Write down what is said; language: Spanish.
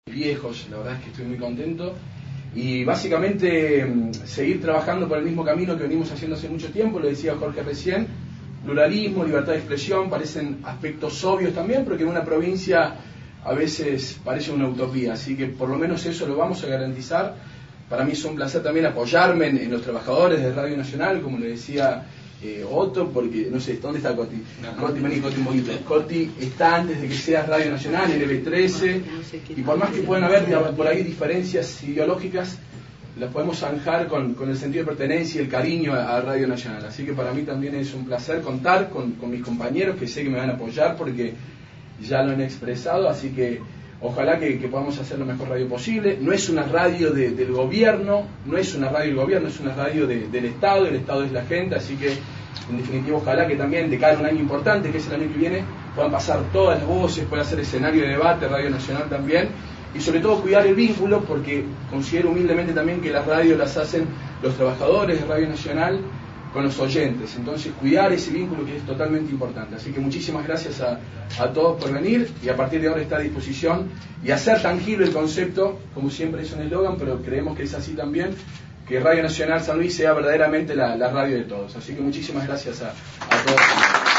viejos, la verdad es que estoy muy contento y básicamente seguir trabajando por el mismo camino que venimos haciendo hace mucho tiempo. Lo decía Jorge recién, pluralismo, libertad de expresión parecen aspectos obvios también, pero que en una provincia a veces parece una utopía, así que por lo menos eso lo vamos a garantizar. Para mí es un placer también apoyarme en los trabajadores de Radio Nacional, como le decía Otto, porque no sé, ¿dónde está Coti? Coti, vení, Coti, un poquito. Coti está antes de que sea Radio Nacional, en LB13, y por más que puedan haber por ahí diferencias ideológicas, las podemos zanjar con el sentido de pertenencia y el cariño a Radio Nacional. Así que para mí también es un placer contar con mis compañeros, que sé que me van a apoyar porque ya lo han expresado, así que ojalá que podamos hacer lo mejor radio posible. No es una radio del gobierno, no es una radio del gobierno, es una radio del Estado, el Estado es la gente, así que en definitiva ojalá que también de cara a un año importante, que es el año que viene, puedan pasar todas las voces, pueda ser escenario de debate, Radio Nacional también, y sobre todo cuidar el vínculo, porque considero humildemente también que las radios las hacen los trabajadores de Radio Nacional con los oyentes, entonces cuidar ese vínculo que es totalmente importante. Así que muchísimas gracias a todos por venir, y a partir de ahora está a disposición y hacer tangible el concepto, como siempre es un eslogan, pero creemos que es así también, que Radio Nacional San Luis sea verdaderamente la radio de todos. Así que muchísimas gracias a todos.